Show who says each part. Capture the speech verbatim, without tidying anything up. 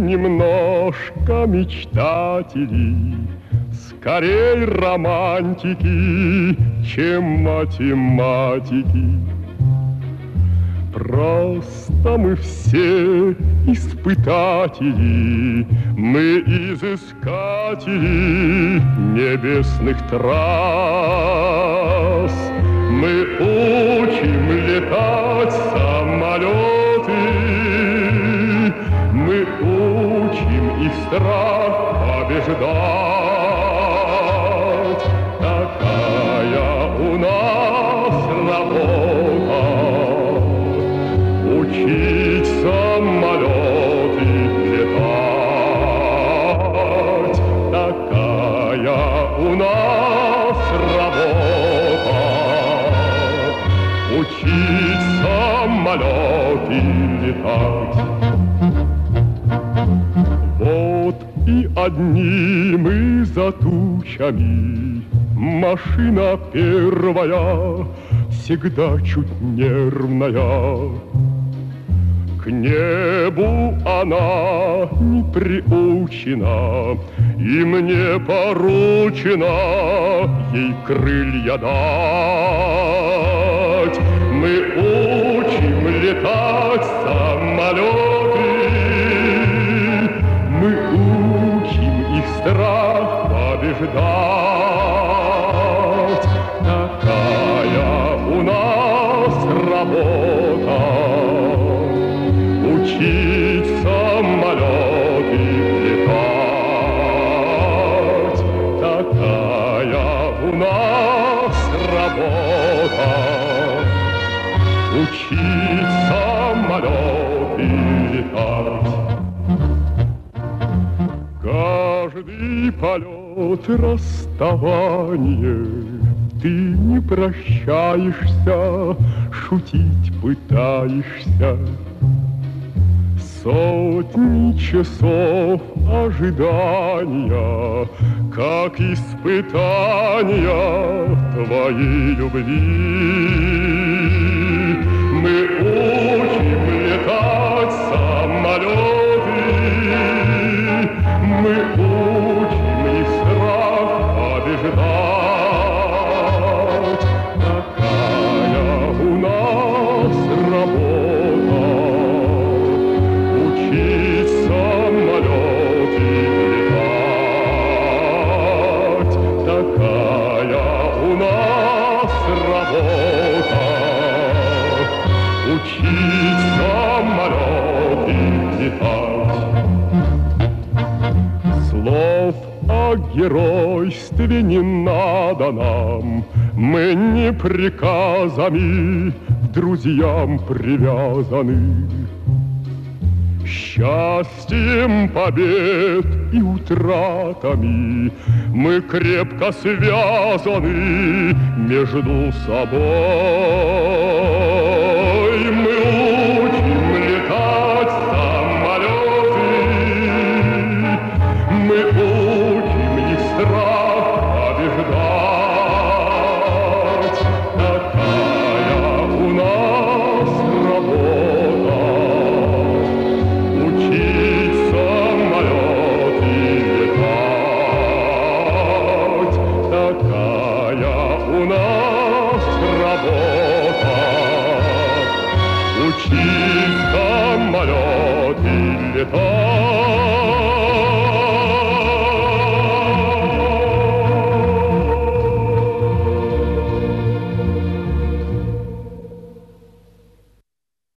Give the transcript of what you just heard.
Speaker 1: немножко мечтатели, скорей романтики, чем математики. Просто мы все испытатели, мы изыскатели небесных трасс. Мы учим летать самолеты, мы учим и страх побеждать. Такая у нас работа — учить самолеты летать. Такая у нас работа — учить самолеты летать. Вот и одни мы за тучами, машина первая, всегда чуть нервная. К небу она не приучена, и мне поручено ей крылья дать. Мы учим летать самолеты, мы учим их страх побеждать. Такая у нас работа — учить самолеты летать. Такая у нас работа — учить самолеты летать. Каждый полет — расставание, ты не прощаешься, шутить пытаешься. Сотни часов ожидания, как испытания твоей любви. Мы учим летать самолеты, мы учим и страх побеждать. Такая у нас работа — учить самолеты летать. Такая у нас работа — учить самолеты летать. Слов о геройстве не надо нам, мы не приказами к друзьям привязаны. Счастьем побед и утратами мы крепко связаны между собой.